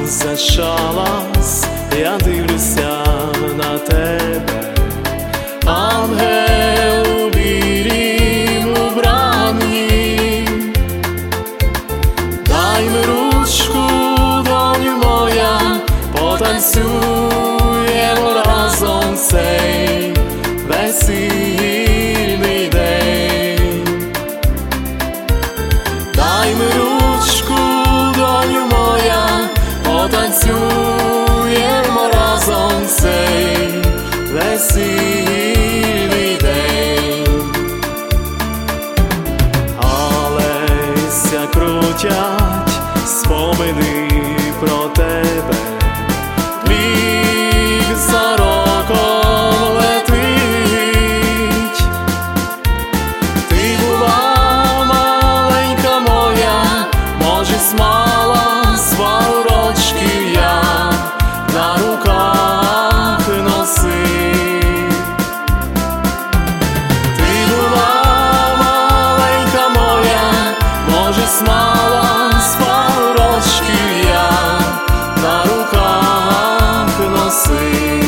зачалась, я дивлюся на тебе, ангел у білім убранні. Дай ми ручку, доню моя, потанцюємо разом цей весільний день. Дай ми ручку, доню моя, потанцюємо разом цей весільний день. Алеся крутять спомини про тебе, рік за роком летить. Ти була маленька моя, може, смала свого рочків я на руках носив. Ти була маленька моя, може, смала свого рочків я на руках носив.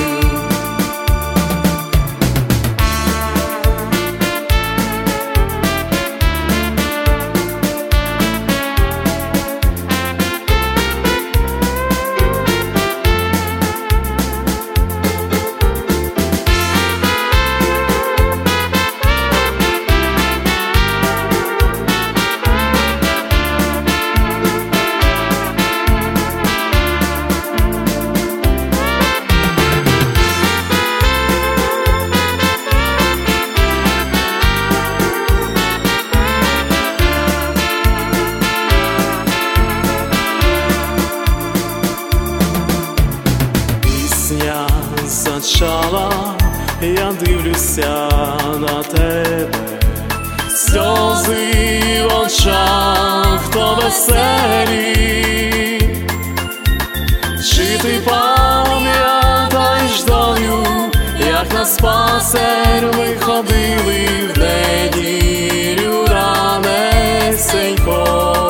Пісня зачала, я дивлюся на тебе, сльози в очах то веселі. Чи ти пам'ятаєш, доню, як на Спасер ми ходили в неділю ранесенько?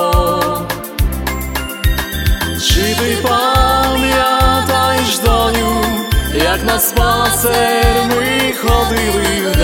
Чи ти пам'ятаєш, доню, як на Спасер ми ходили в